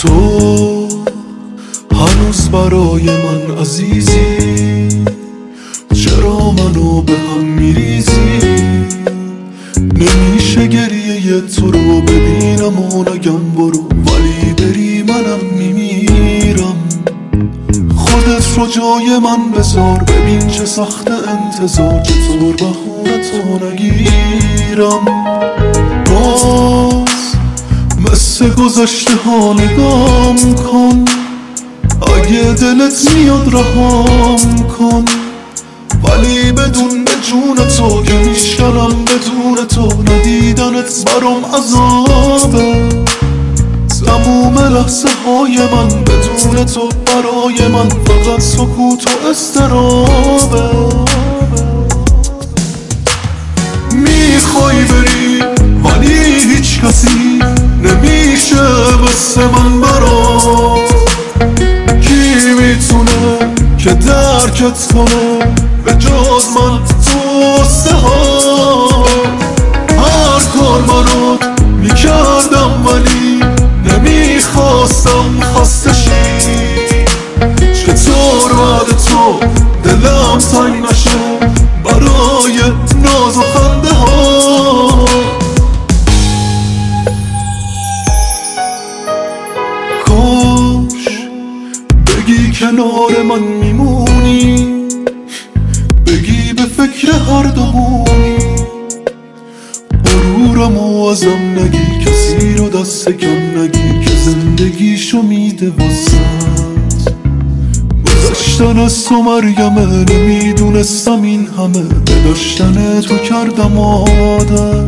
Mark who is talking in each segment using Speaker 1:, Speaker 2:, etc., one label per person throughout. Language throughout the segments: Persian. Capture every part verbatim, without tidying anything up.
Speaker 1: تو هنوز برای من عزیزی، چرا منو به هم میریزی؟ نمیشه گریه تو رو ببینم و نگم برو، ولی بری منم میمیرم. خودت رو جای من بذار، ببین چه سخت انتظار، چطور بهونه تو نگیرم. باز مثل گذشته ها نگام کن، اگه دلت میاد رهام کن، ولی بدون به جون تو که میشکنم بدون تو، ندیدنت برام عذابه. تموم لحظه های من بدون تو برای من فقط سکوت و اضطرابه. میخوای بری ولی هیچ کسی نمیشه بسه من برات. کی میتونه که درکت کنه به جز من تو قصه ها؟ هر کار برات میکردم ولی نمیخواستم خسته شی. چطور بعد تو دلم تنگ نشه برای ناز و خنده ها؟ کاش بگی کنار من میمونی، بگی به فکر هر دومونی، غرورمو ازم نگی، کسی رو دست کم نگی که زندگیشو میده واسد. گذشتن از تو مرگمه، نمیدونستم این همه به داشتن تو کردم عادت.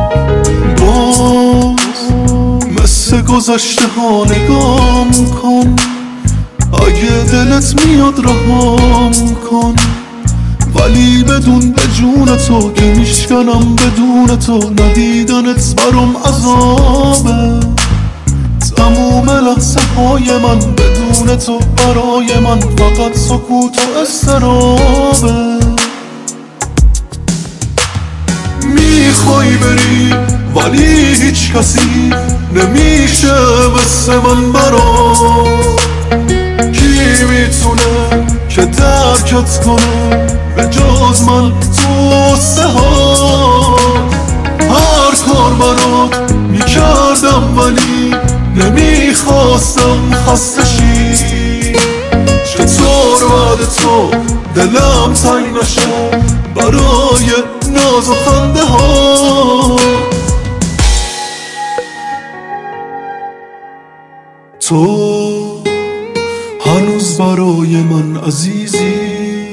Speaker 1: باز مثل گذشته ها نگام کن، اگه دلت میاد رهام کن، ولی بدون به جون تو که میشکنم بدون تو، ندیدنت برام عذابه. تموم لحظه های من بدون تو برای من فقط سکوت و اضطرابه. میخوای بری ولی هیچ کسی نمیشه مثل من برات. کی میتونه که درکت کنه به جز من تو قصه ها؟ هر کار برات میکردم ولی نمیخواستم خسته شی. چطور بعد تو دلم تنگ نشه برای ناز و خنده ها؟ تو هنوز برای من عزیزی،